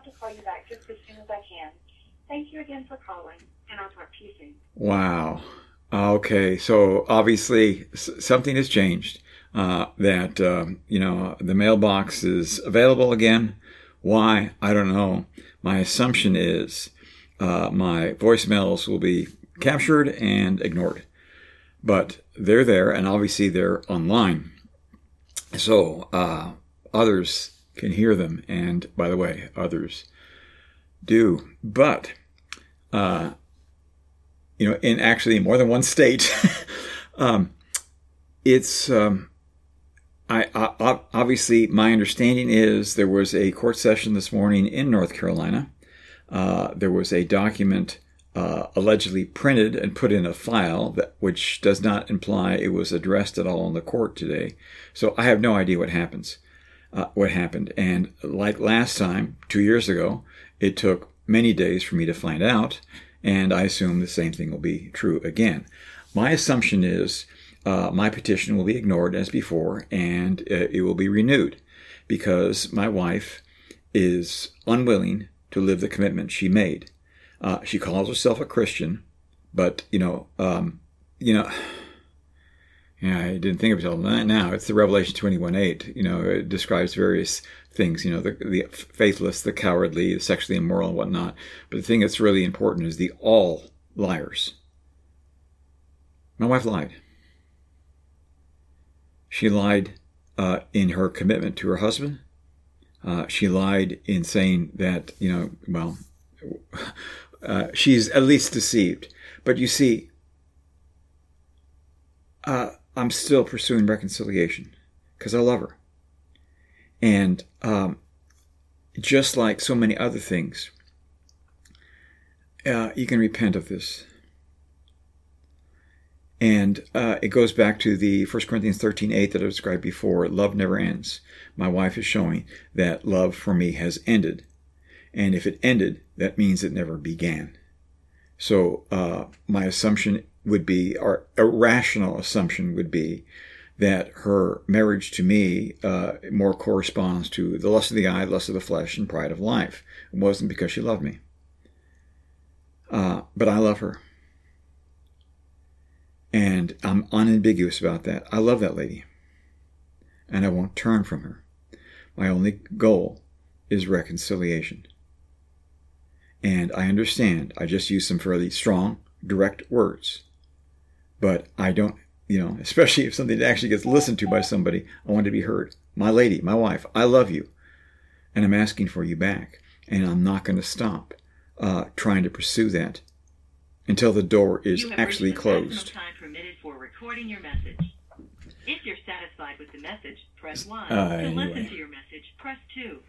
to call you back just as soon as I can. Thank you again for calling, and I'll talk to you soon. Wow. Okay, so obviously something has changed. The mailbox is available again. Why? I don't know. My assumption is my voicemails will be captured and ignored. But they're there, and obviously they're online. So others can hear them, and by the way, others do. But in actually more than one state, it's obviously my understanding is there was a court session this morning in North Carolina. There was a document allegedly printed and put in a file which does not imply it was addressed at all in the court today. So I have no idea what happened. And like last time, 2 years ago, it took many days for me to find out. And I assume the same thing will be true again. My assumption is my petition will be ignored as before, and it will be renewed because my wife is unwilling to live the commitment she made. She calls herself a Christian, but I didn't think of it until now. It's the Revelation 21:8. It describes various things. The faithless, the cowardly, the sexually immoral, and whatnot. But the thing that's really important is the all liars. My wife lied. She lied in her commitment to her husband. She lied in saying that she's at least deceived. But you see, I'm still pursuing reconciliation because I love her. And just like so many other things, you can repent of this. And it goes back to the 1 Corinthians 13:8 that I described before. Love never ends. My wife is showing that love for me has ended. And if it ended, that means it never began. So my assumption would be, or a rational assumption would be, that her marriage to me more corresponds to the lust of the eye, lust of the flesh, and pride of life. It wasn't because she loved me. But I love her. And I'm unambiguous about that. I love that lady. And I won't turn from her. My only goal is reconciliation. And I understand. I just use some fairly strong, direct words. But I don't, especially if something actually gets listened to by somebody, I want to be heard. My lady, my wife, I love you. And I'm asking for you back. And I'm not going to stop trying to pursue that until the door is actually closed. Time permitted for recording your message. If you're satisfied with the message, press 1. To listen to your message, press 2.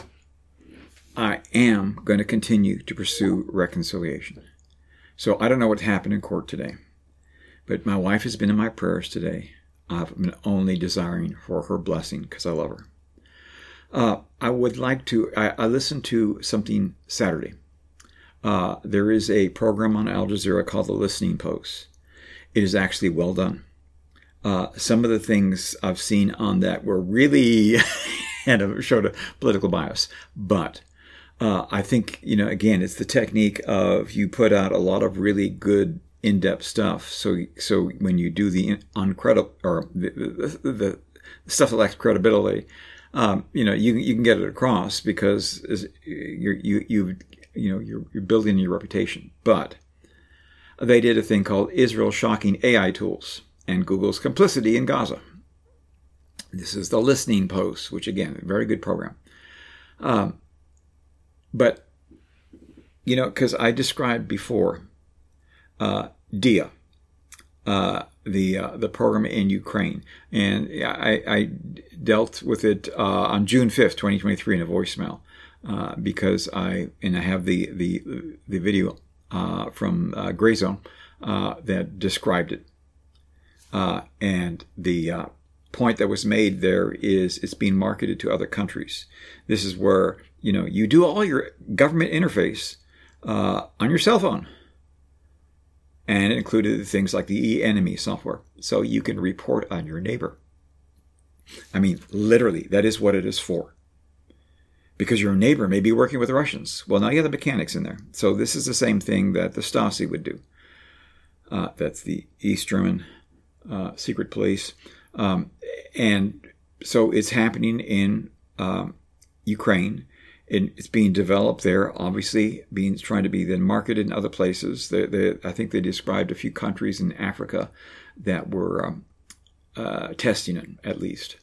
I am going to continue to pursue reconciliation. So I don't know what happened in court today, but my wife has been in my prayers today. I've been only desiring for her blessing because I love her. I would like to, I listened to something Saturday. There is a program on Al Jazeera called The Listening Post. It is actually well done. Some of the things I've seen on that were really showed a political bias. But I think, again, it's the technique of you put out a lot of really good in-depth stuff. So when you do the uncredible or the stuff that lacks credibility, you can get it across because you're building your reputation. But they did a thing called Israel Shocking AI Tools and Google's Complicity in Gaza. This is the Listening Post, which again, a very good program. But, because I described before DIA, the program in Ukraine, and I dealt with it on June 5th, 2023 in a voicemail. Because I have the video from Gray Zone that described it. And the point that was made there is it's being marketed to other countries. This is where, you do all your government interface on your cell phone. And it included things like the e-enemy software. So you can report on your neighbor. I mean, literally, that is what it is for. because your neighbor may be working with Russians. Well, now you have the mechanics in there. So this is the same thing that the Stasi would do. That's the East German secret police. And so it's happening in Ukraine. It's being developed there, obviously trying to be then marketed in other places. I think they described a few countries in Africa that were testing it, at least.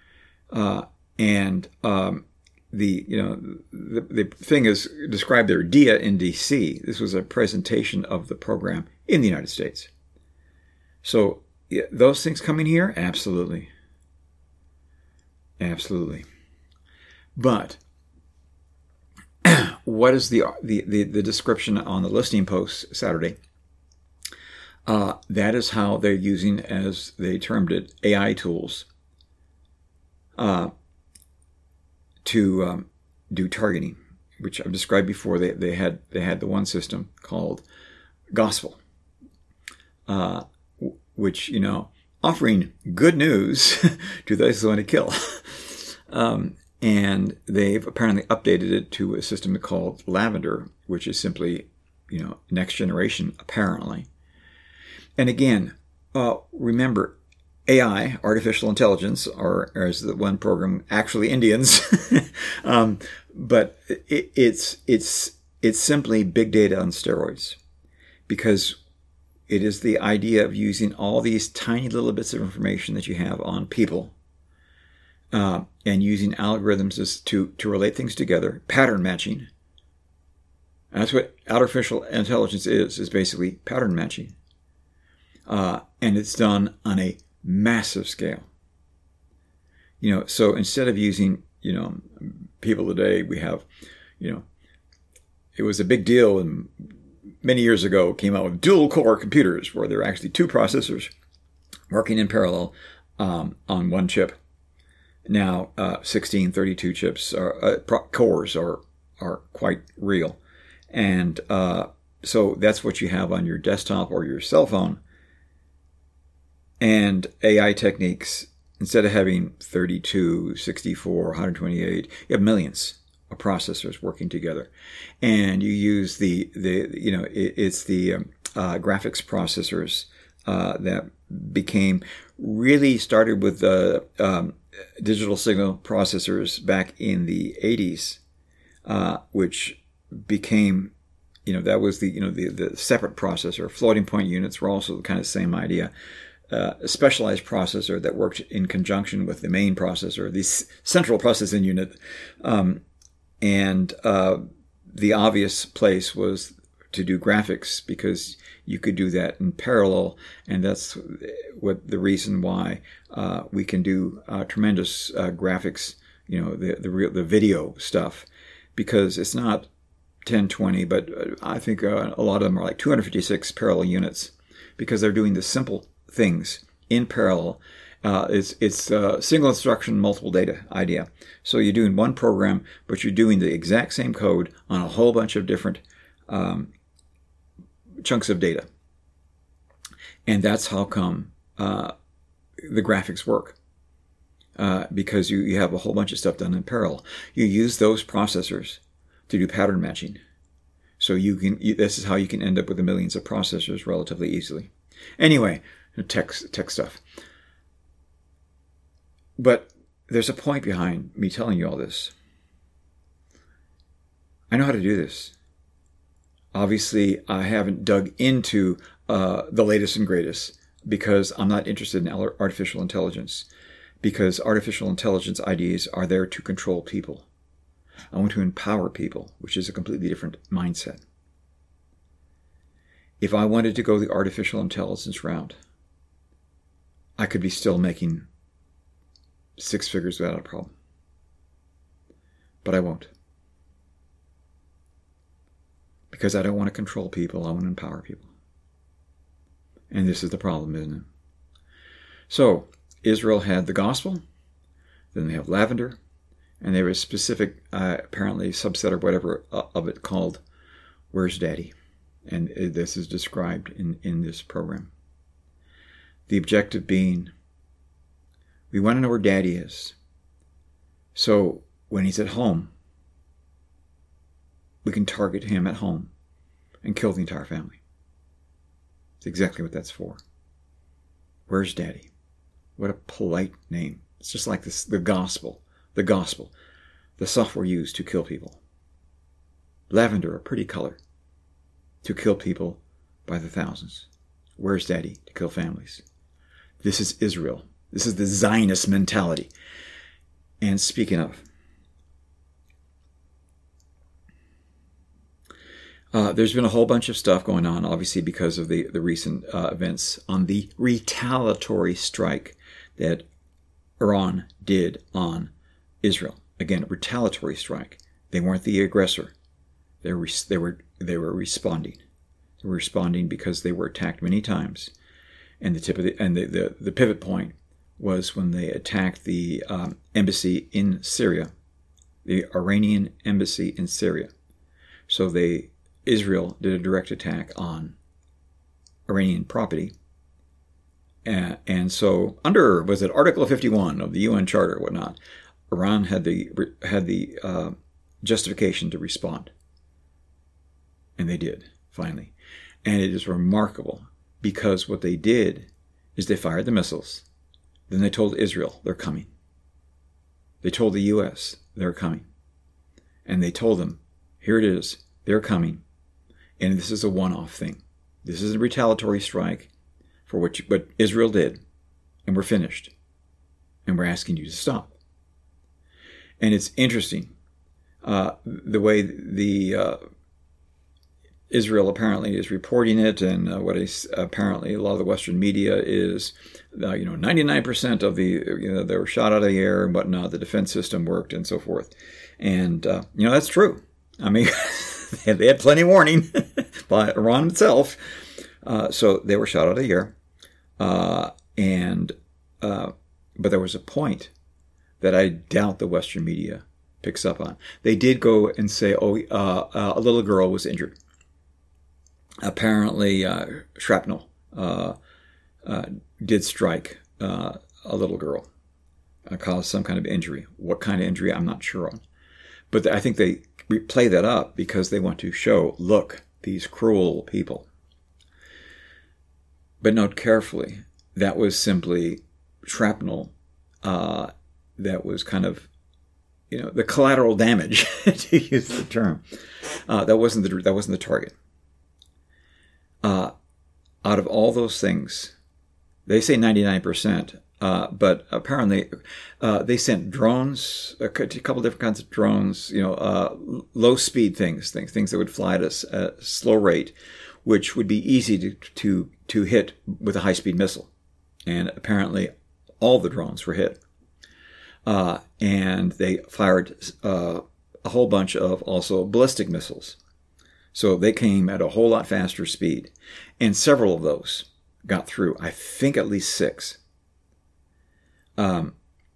The thing is described there, DIA in D.C. This was a presentation of the program in the United States. So yeah, those things coming here, absolutely. Absolutely. But what is the description on the listening post Saturday? That is how they're using, as they termed it, AI tools to do targeting, which I've described before. They had the one system called Gospel, which, offering good news to those who want to kill. And they've apparently updated it to a system called Lavender, which is simply, next generation, apparently. And again, remember, AI, artificial intelligence, or as the one program, actually Indians, but it's simply big data on steroids, because it is the idea of using all these tiny little bits of information that you have on people, and using algorithms to relate things together, pattern matching. That's what artificial intelligence is basically pattern matching. And it's done on a massive scale. So instead of using, people today, we have, it was a big deal, and many years ago came out with dual core computers where there are actually two processors working in parallel on one chip. Now, 1632 chips cores are quite real. And so that's what you have on your desktop or your cell phone. And AI techniques, instead of having 32, 64, 128, you have millions of processors working together. And you use it's the graphics processors that really started with the digital signal processors back in the 80s, which became, that was the separate processor. Floating point units were also kind of the same idea. A specialized processor that worked in conjunction with the main processor, the central processing unit. And the obvious place was to do graphics, because you could do that in parallel. And that's what the reason why we can do tremendous graphics, the video stuff, because it's not 1020, but I think a lot of them are like 256 parallel units, because they're doing the simple things in parallel. It's single instruction, multiple data idea. So you're doing one program, but you're doing the exact same code on a whole bunch of different chunks of data. And that's how come the graphics work. Because you have a whole bunch of stuff done in parallel. You use those processors to do pattern matching. So this is how you can end up with the millions of processors relatively easily. Anyway, tech stuff. But there's a point behind me telling you all this. I know how to do this. Obviously, I haven't dug into the latest and greatest, because I'm not interested in artificial intelligence, because artificial intelligence ideas are there to control people. I want to empower people, which is a completely different mindset. If I wanted to go the artificial intelligence route, I could be still making 6 figures without a problem. But I won't. Because I don't want to control people, I want to empower people. And this is the problem, isn't it? So, Israel had the gospel, then they have lavender, and there was a specific, apparently, subset or whatever of it called Where's Daddy? And this is described in this program. The objective being, we want to know where Daddy is. So when he's at home, we can target him at home and kill the entire family. It's exactly what that's for. Where's Daddy? What a polite name. It's just like this, the gospel, the software used to kill people. Lavender, a pretty color, to kill people by the thousands. Where's Daddy? To kill families. This is Israel. This is the Zionist mentality. And speaking of, there's been a whole bunch of stuff going on, obviously, because of the recent events on the retaliatory strike that Iran did on Israel. Again, retaliatory strike. They weren't the aggressor. They were responding. They were responding because they were attacked many times, and the pivot point was when they attacked the embassy in Syria, the Iranian embassy in Syria. So Israel did a direct attack on Iranian property. And so under, was it Article 51 of the UN Charter or whatnot, Iran had the justification to respond. And they did, finally. And it is remarkable because what they did is they fired the missiles. Then they told Israel, they're coming. They told the U.S., they're coming. And they told them, here it is, they're coming. And this is a one-off thing. This is a retaliatory strike for what Israel did. And we're finished. And we're asking you to stop. And it's interesting, the way Israel apparently is reporting it, and apparently a lot of the Western media is, 99% of they were shot out of the air and whatnot. The defense system worked and so forth, and that's true. I mean, they had plenty of warning by Iran itself, so they were shot out of the air, but there was a point that I doubt the Western media picks up on. They did go and say, a little girl was injured. Apparently, shrapnel did strike a little girl, caused some kind of injury. What kind of injury, I'm not sure on. But I think they play that up because they want to show, look, these cruel people. But note carefully, that was simply shrapnel that was kind of, the collateral damage, to use the term. That wasn't the target. Out of all those things, they say 99%, but apparently they sent drones, a couple different kinds of drones, low-speed things that would fly at a slow rate, which would be easy to hit with a high-speed missile. And apparently all the drones were hit. And they fired a whole bunch of also ballistic missiles. So they came at a whole lot faster speed. And several of those got through. I think at least 6. And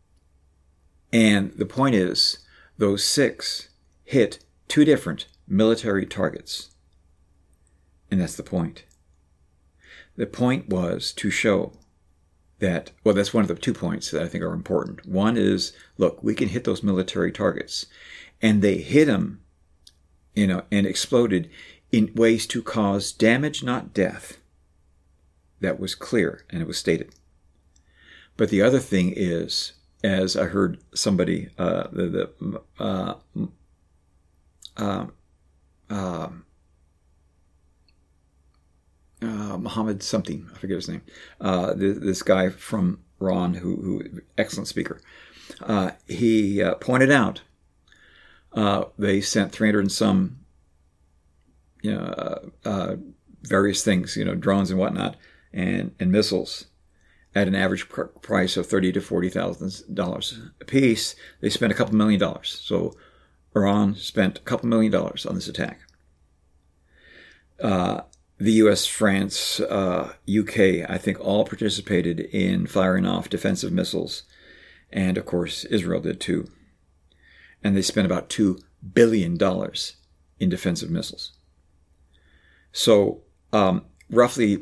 the point is, those 6 hit 2 different military targets. And that's the point. The point was to show that, that's one of the 2 points that I think are important. One is, look, we can hit those military targets. And they hit them, and exploded in ways to cause damage, not death. That was clear, and it was stated. But the other thing is, as I heard somebody, Muhammad something, I forget his name, this guy from Iran, who excellent speaker, he pointed out they sent 300 and some, various things, drones and whatnot, and missiles at an average price of $30,000 to $40,000 a piece. They spent a couple $1 million. So Iran spent a couple $1 million on this attack. The U.S., France, UK, I think all participated in firing off defensive missiles. And, of course, Israel did too. And they spent about $2 billion in defensive missiles. So, roughly,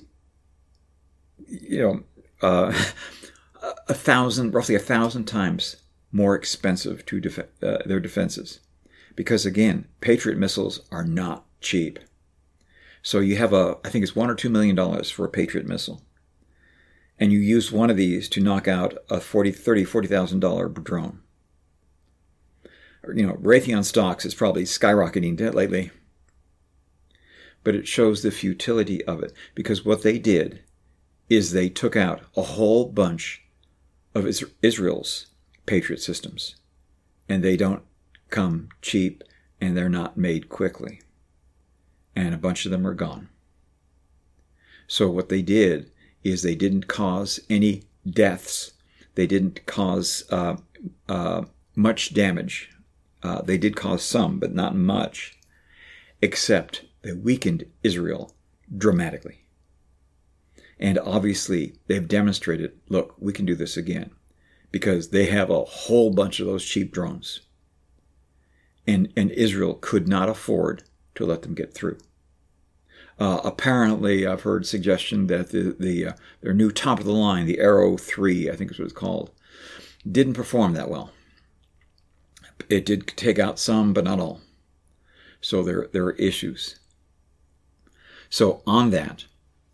roughly 1,000 times more expensive to their defenses. Because again, Patriot missiles are not cheap. So you have I think it's $1 or $2 million for a Patriot missile. And you use one of these to knock out a $40,000 drone. Raytheon stocks is probably skyrocketing lately. But it shows the futility of it. Because what they did is they took out a whole bunch of Israel's Patriot systems. And they don't come cheap, and they're not made quickly. And a bunch of them are gone. So what they did is they didn't cause any deaths. They didn't cause much damage. They did cause some, but not much, except they weakened Israel dramatically. And obviously, they've demonstrated, look, we can do this again, because they have a whole bunch of those cheap drones. And Israel could not afford to let them get through. Apparently, I've heard suggestion that their new top of the line, the Arrow 3, I think is what it's called, didn't perform that well. It did take out some, but not all. So there are issues. So on that,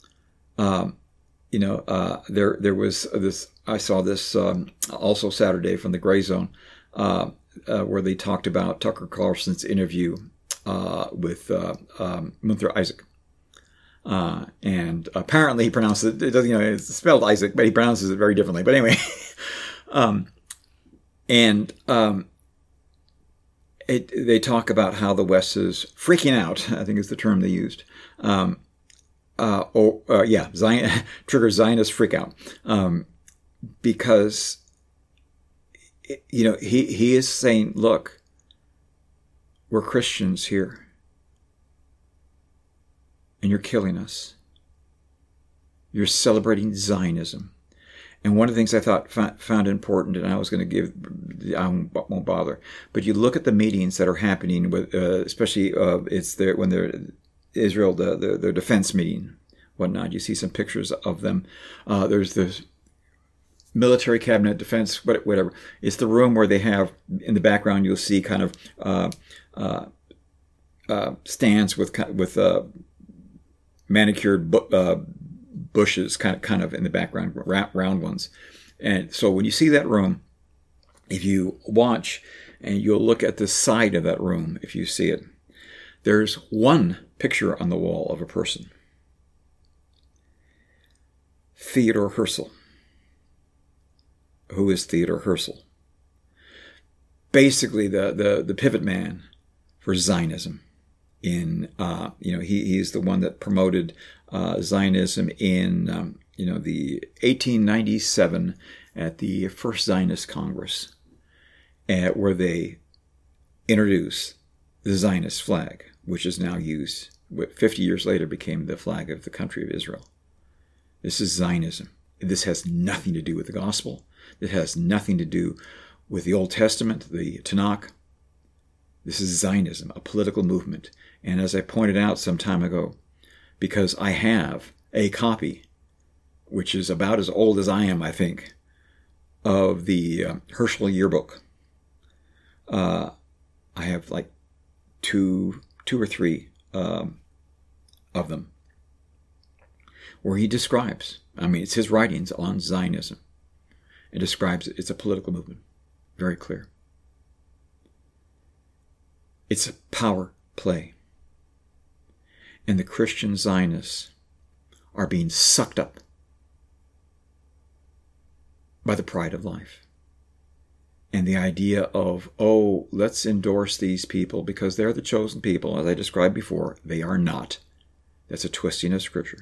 there was this. I saw this also Saturday from the Gray Zone, where they talked about Tucker Carlson's interview with Munther Isaac. And apparently he pronounces it doesn't, it's spelled Isaac, but he pronounces it very differently. But anyway, they talk about how the West is freaking out, I think is the term they used. Trigger Zionist freak out. Because, he is saying, look, we're Christians here. And you're killing us. You're celebrating Zionism. And one of the things I thought found important, and I was going to give, I won't bother, but you look at the meetings that are happening with, especially it's there when they're Israel, the defense meeting, whatnot. You see some pictures of them. There's the military cabinet, defense, whatever. It's the room where they have in the background. You'll see kind of stands with manicured bushes kind of in the background, round ones. And so when you see that room, if you watch and you'll look at the side of that room, if you see it, there's one picture on the wall of a person. Theodore Herzl. Who is Theodore Herzl? Basically the pivot man for Zionism. He's the one that promoted Zionism in the 1897 at the First Zionist Congress, where they introduced the Zionist flag, which is now used, 50 years later became the flag of the country of Israel. This is Zionism. This has nothing to do with the gospel. It has nothing to do with the Old Testament, the Tanakh. This is Zionism, a political movement. And as I pointed out some time ago, because I have a copy, which is about as old as I am, I think, of the Herzl yearbook. I have like two or three of them, where he describes, it's his writings on Zionism. It describes it. It's a political movement. Very clear. It's a power play. And the Christian Zionists are being sucked up by the pride of life. And the idea of, let's endorse these people because they're the chosen people. As I described before, they are not. That's a twisting of Scripture.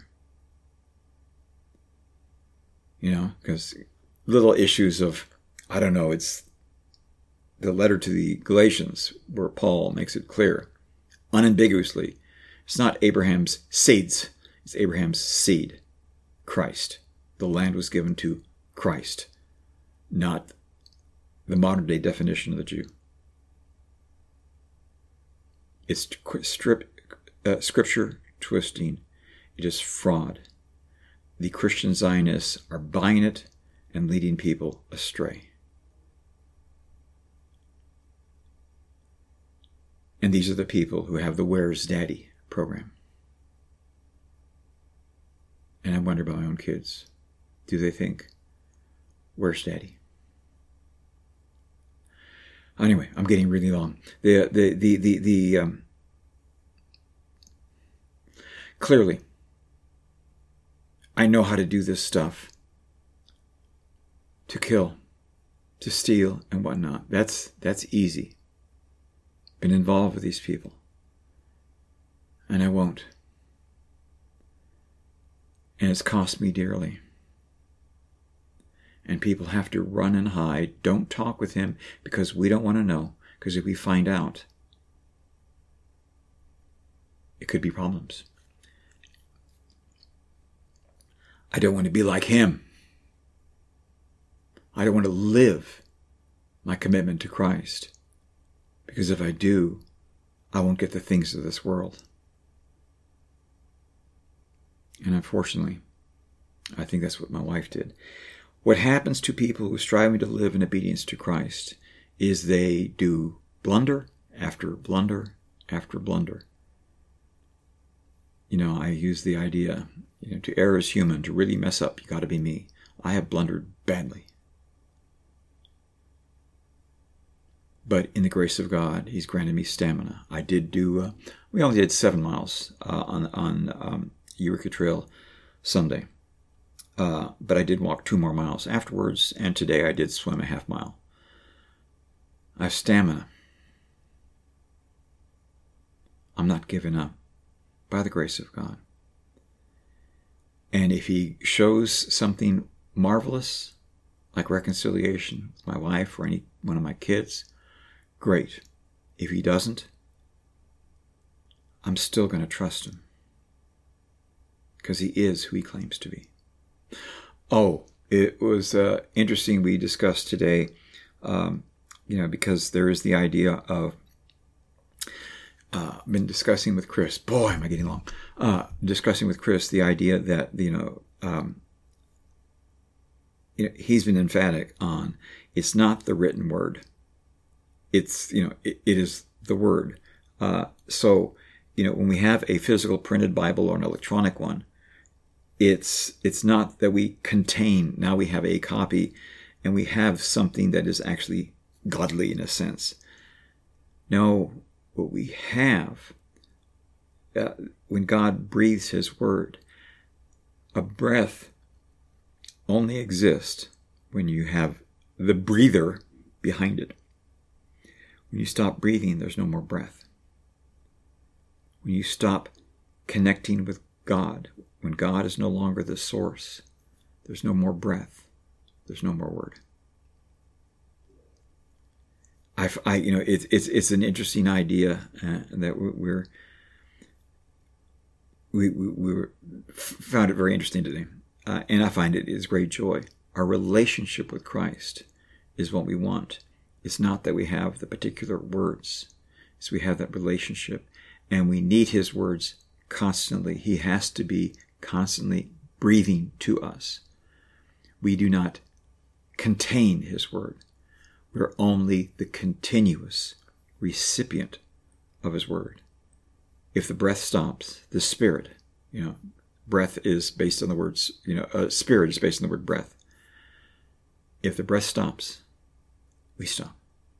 Because little issues of, it's the letter to the Galatians where Paul makes it clear, unambiguously, it's not Abraham's seeds, it's Abraham's seed, Christ. The land was given to Christ, not the modern day definition of the Jew. It's Scripture twisting. It is fraud. The Christian Zionists are buying it and leading people astray. And these are the people who have the Where's Daddy program. And I wonder about my own kids. Do they think, where's Daddy? Anyway, I'm getting really long. Clearly, I know how to do this stuff. To kill, to steal, and whatnot. That's easy. Been involved with these people. And I won't. And it's cost me dearly. And people have to run and hide. Don't talk with him because we don't want to know. Because if we find out, it could be problems. I don't want to be like him. I don't want to live my commitment to Christ. Because if I do, I won't get the things of this world. And unfortunately, I think that's what my wife did. What happens to people who are striving to live in obedience to Christ is they do blunder after blunder after blunder. I use the idea, to err is human. To really mess up, you got to be me. I have blundered badly. But in the grace of God, He's granted me stamina. I did do, we only did 7 miles on Eureka Trail Sunday. But I did walk 2 more miles afterwards, and today I did swim a half mile. I have stamina. I'm not giving up by the grace of God. And if He shows something marvelous, like reconciliation with my wife or any one of my kids, great. If He doesn't, I'm still going to trust Him. Because He is who He claims to be. Oh, it was interesting we discussed today, because there is the idea of, been discussing with Chris, boy, am I getting long, discussing with Chris the idea that, he's been emphatic on, it's not the written word. It's, it is the word. So, when we have a physical printed Bible or an electronic one, it's not that we contain, now we have a copy and we have something that is actually godly in a sense. No, what we have, when God breathes His word, a breath only exists when you have the breather behind it. When you stop breathing, there's no more breath. When you stop connecting with God, when God is no longer the source, there's no more breath. There's no more word. It's an interesting idea that we found it very interesting today, and I find it is great joy. Our relationship with Christ is what we want. It's not that we have the particular words; it's we have that relationship, and we need His words constantly. He has to be constantly breathing to us. We do not contain His word. We're only the continuous recipient of His word. If the breath stops, the spirit, breath is based on the words, spirit is based on the word breath. If the breath stops, we stop.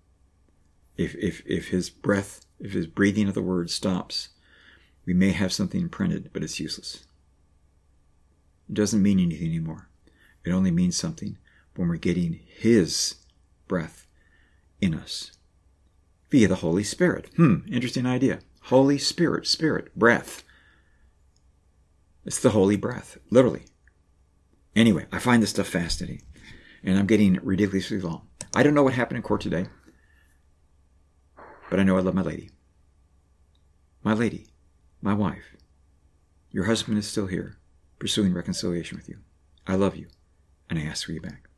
If His breath, if His breathing of the word stops, we may have something printed, but it's useless. It doesn't mean anything anymore. It only means something when we're getting His breath in us via the Holy Spirit. Interesting idea. Holy Spirit, breath. It's the holy breath, literally. Anyway, I find this stuff fascinating, and I'm getting ridiculously long. I don't know what happened in court today, but I know I love my lady. My lady, my wife. Your husband is still here, pursuing reconciliation with you. I love you, and I ask for you back.